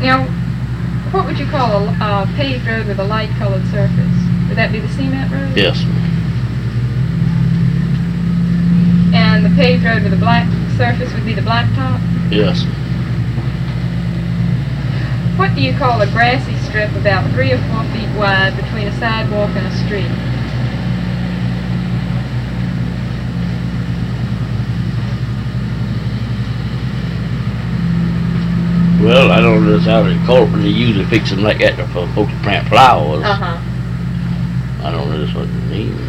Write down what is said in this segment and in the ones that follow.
Now, what would you call a paved road with a light-colored surface? Would that be the cement road? Yes, ma'am. And the paved road with a black surface would be the blacktop? Yes, ma'am. What do you call a grassy strip about 3 or 4 feet wide between a sidewalk and a street? Well, I don't know just how they call it, but they usually fix them like that for folks to plant flowers. Uh-huh. I don't know just what the name is.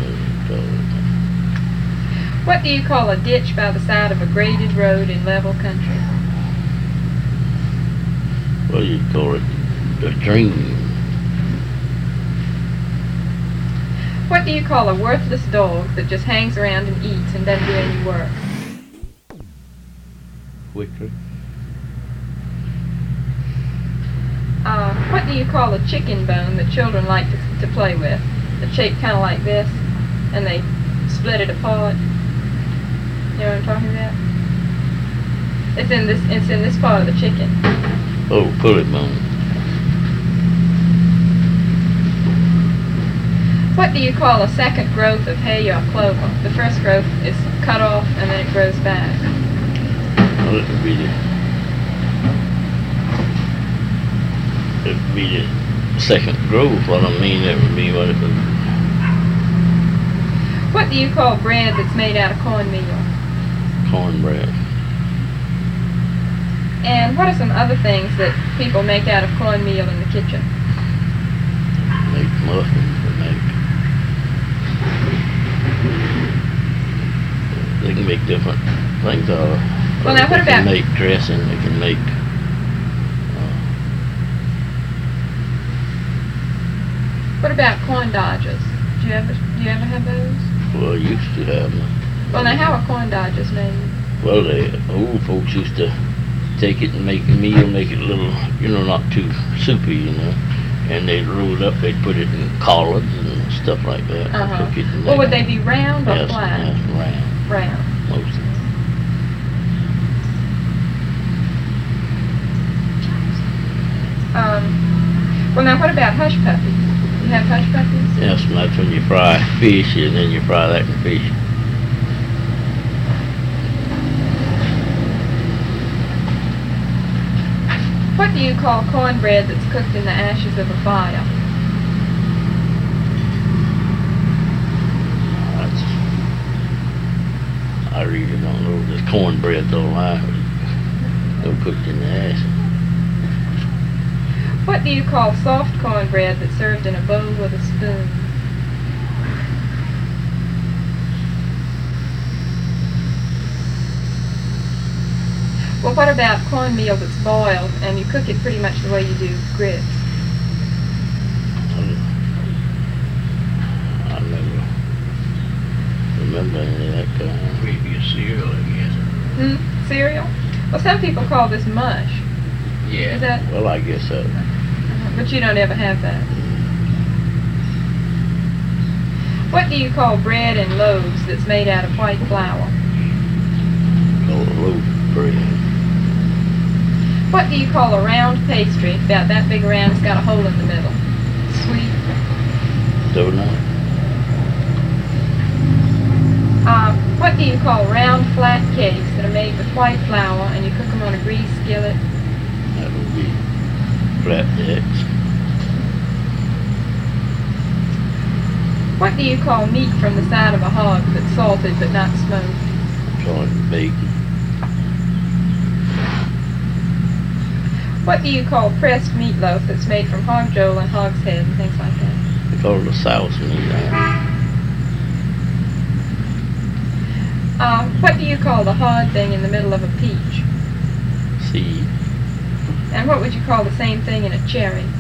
What do you call a ditch by the side of a graded road in level country? Well, you call it a dream. What do you call a worthless dog that just hangs around and eats and doesn't do any work? Quickly. What do you call a chicken bone that children like to play with? It's shaped kind of like this, and they split it apart. You know what I'm talking about? It's in this part of the chicken. Oh, pulley bone. What do you call a second growth of hay or clover? The first growth is cut off and then it grows back. Well, it would be the second growth. What I mean, that would be what it would. What do you call bread that's made out of cornmeal? Cornbread. And what are some other things that people make out of cornmeal in the kitchen? Make muffins. They can make different things out of. Well, now what about? They can make dressing. They can make. What about corn dodgers? Do you ever have those? Well, used to have them. Well, now how are corn dodgers made? Well, the old folks used to take it and make a meal, make it a little, not too soupy, and they'd roll it up. They'd put it in collards and stuff like that. Uh-huh. Cook it and Well, would they be round or yes, flat? Yes, round. Round. Most of them. Well, now what about hush puppies? You have hush puppies? Yes, and that's when you fry fish, and then you fry that in fish. What do you call cornbread that's cooked in the ashes of a fire? I really don't know. There's cornbread though, no cooked in the ashes. What do you call soft cornbread that's served in a bowl with a spoon? Well, what about cornmeal that's boiled and you cook it pretty much the way you do grits? I never remember any of that kind of previous cereal, I guess. Cereal? Well, some people call this mush. Yeah. Is that? Well, I guess so. But you don't ever have that. What do you call bread in loaves that's made out of white flour? Called a loaf bread. What do you call a round pastry about that big around? It's got a hole in the middle. Sweet. Donut. What do you call round flat cakes that are made with white flour and you cook them on a greased skillet? That would be flapjacks. What do you call meat from the side of a hog that's salted but not smoked? Call it bacon. What do you call pressed meatloaf that's made from hog jowl and hog's head and things like that? They call it a sauce meat. What do you call the hard thing in the middle of a peach? Seed. And what would you call the same thing in a cherry?